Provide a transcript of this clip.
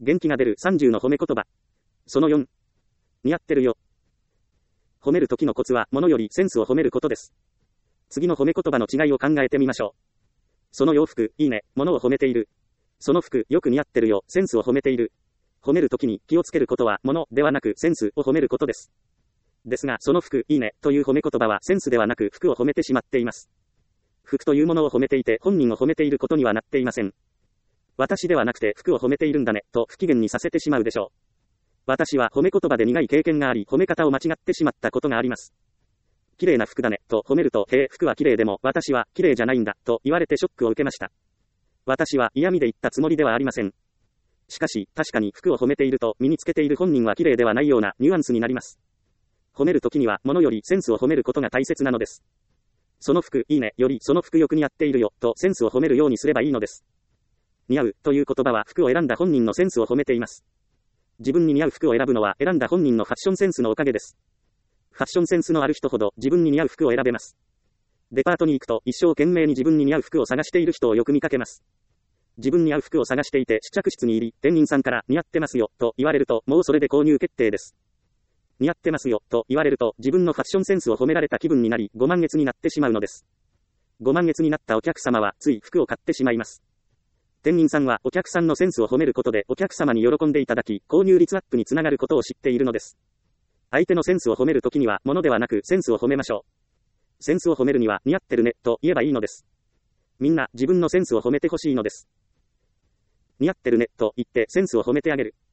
元気が出る30の褒め言葉。その4。似合ってるよ。褒める時のコツは、物よりセンスを褒めることです。次の褒め言葉の違いを考えてみましょう。その洋服、いいね、物を褒めている。その服、よく似合ってるよ、センスを褒めている。褒める時に気をつけることは、物ではなくセンスを褒めることです。ですが、その服、いいね、という褒め言葉はセンスではなく服を褒めてしまっています。服というものを褒めていて本人を褒めていることにはなっていません。私ではなくて服を褒めているんだね、と不機嫌にさせてしまうでしょう。私は褒め言葉で苦い経験があり、褒め方を間違ってしまったことがあります。綺麗な服だね、と褒めると、へえ、服は綺麗でも、私は綺麗じゃないんだ、と言われてショックを受けました。私は嫌味で言ったつもりではありません。しかし、確かに服を褒めていると、身につけている本人は綺麗ではないようなニュアンスになります。褒めるときには、物よりセンスを褒めることが大切なのです。その服、いいね、より、その服よく似合っているよ、とセンスを褒めるようにすればいいのです。似合う、という言葉は服を選んだ本人のセンスを褒めています。自分に似合う服を選ぶのは選んだ本人のファッションセンスのおかげです。ファッションセンスのある人ほど自分に似合う服を選べます。デパートに行くと一生懸命に自分に似合う服を探している人をよく見かけます。自分に合う服を探していて試着室に入り、店員さんから似合ってますよ、と言われるともうそれで購入決定です。似合ってますよ、と言われると自分のファッションセンスを褒められた気分になり、ご満悦になってしまうのです。ご満悦になったお客様はつい服を買ってしまいます。店員さんはお客さんのセンスを褒めることでお客様に喜んでいただき、購入率アップにつながることを知っているのです。相手のセンスを褒めるときには物ではなくセンスを褒めましょう。センスを褒めるには似合ってるね、と言えばいいのです。みんな自分のセンスを褒めてほしいのです。似合ってるね、と言ってセンスを褒めてあげる。